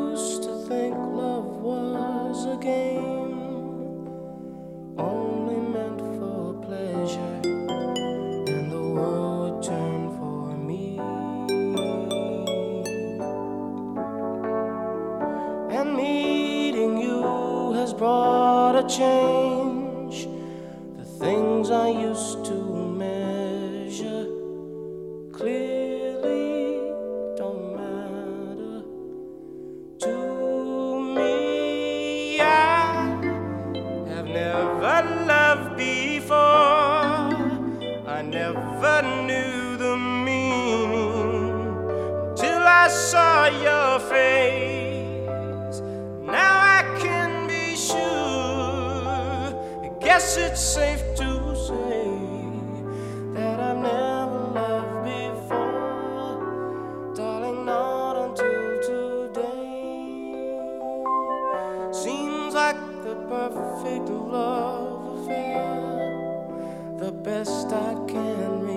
used to think love was a game only meant for pleasure, and the world would turn for me. And meeting you has brought a change. The things I used to measure clearly don't matter to me. I have never loved before. I never knew the meaning till I saw your face. Now I can be sure. I guess it's safe to say that I've never loved before, darling, not until today. Seems like the perfect love affair, the best I can